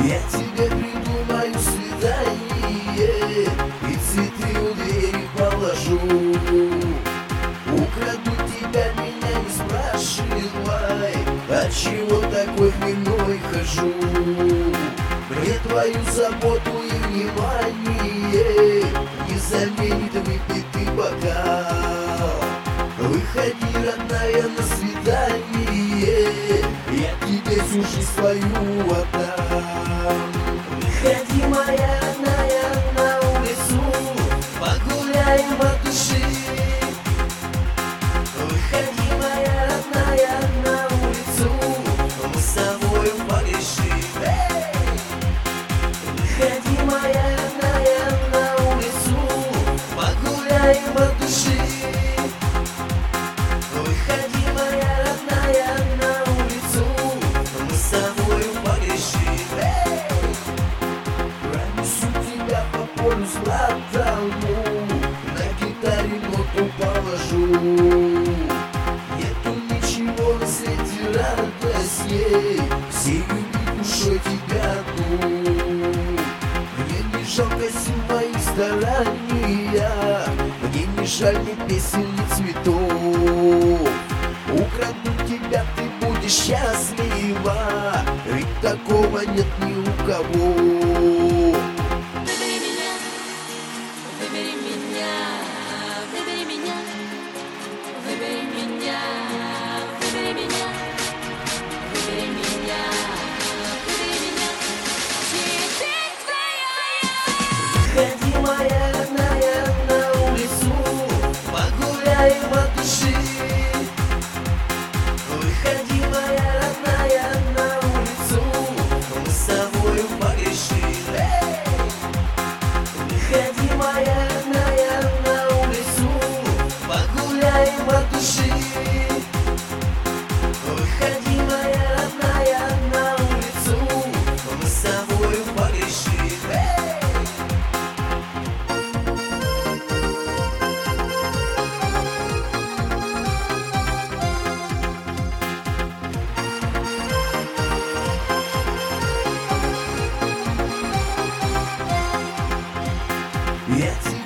Я тебе придумаю свидание и цветы у двери положу. Украду тебя, меня не спрашивай, отчего такой хмельной хожу. Мне твою заботу и внимание не заменит выпитый бокал. Выходи, родная, на свидание, я тебе всю жизнь свою отдам. Выходи, моя родная, на улицу, погуляем от души. Выходи, моя родная, на улицу, мы с тобою погрешим. Выходи, моя родная, на улицу, погуляем от души. Выходи, моя родная, на улицу, мы с тобою погрешим. Пронесу тебя по полю златому, на гитаре ноту положу. Нету ничего на свете радостней, всей любви душой тебя одну. Мне не жалко сил моих старания, мне не жаль ни песен, ни цветов. Украду тебя, ты будешь счастлива, ведь такого нет ни у кого. Выбери меня, выбери меня, выбери меня, выбери меня, выбери меня, выбери меня, выбери меня. Теперь твоя. Выходи, моя родная, на улицу, погуляем от души. Выходи, моя родная, на улицу, мы с тобою погрешим. Выходи, моя родная, на улицу, погуляем от души. Выходи, моя родная, на улицу, мы с тобою погрешим. Я